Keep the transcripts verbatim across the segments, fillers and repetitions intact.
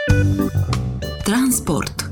Transport.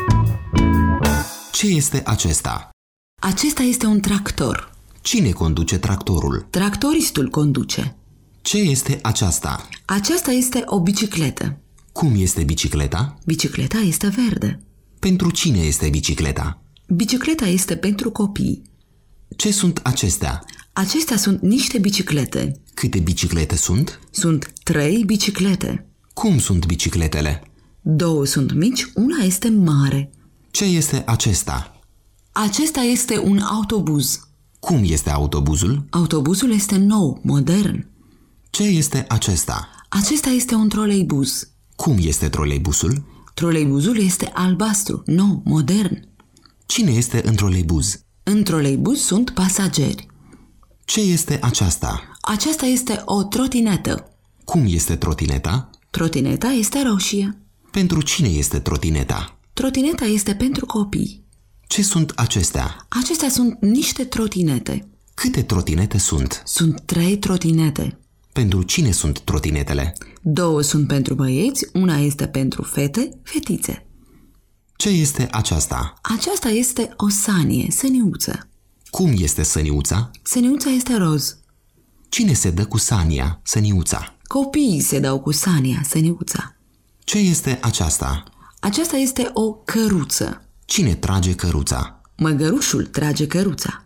Ce este acesta? Acesta este un tractor. Cine conduce tractorul? Tractoristul conduce. Ce este aceasta? Aceasta este o bicicletă. Cum este bicicleta? Bicicleta este verde. Pentru cine este bicicleta? Bicicleta este pentru copii. Ce sunt acestea? Acestea sunt niște biciclete. Câte biciclete sunt? Sunt trei biciclete. Cum sunt bicicletele? Două sunt mici, una este mare. Ce este acesta? Acesta este un autobuz. Cum este autobuzul? Autobuzul este nou, modern. Ce este acesta? Acesta este un troleibuz. Cum este troleibusul? Troleibuzul este albastru, nou, modern. Cine este în troleibuz? În troleibuz sunt pasageri. Ce este aceasta? Aceasta este o trotinetă. Cum este trotineta? Trotineta este roșie. Pentru cine este trotineta? Trotineta este pentru copii. Ce sunt acestea? Acestea sunt niște trotinete. Câte trotinete sunt? Sunt trei trotinete. Pentru cine sunt trotinetele? Două sunt pentru băieți, una este pentru fete, fetițe. Ce este aceasta? Aceasta este o sanie, săniuță. Cum este săniuța? Săniuța este roz. Cine se dă cu sania, săniuța? Copiii se dau cu sania, săniuța. Ce este aceasta? Aceasta este o căruță. Cine trage căruța? Măgărușul trage căruța.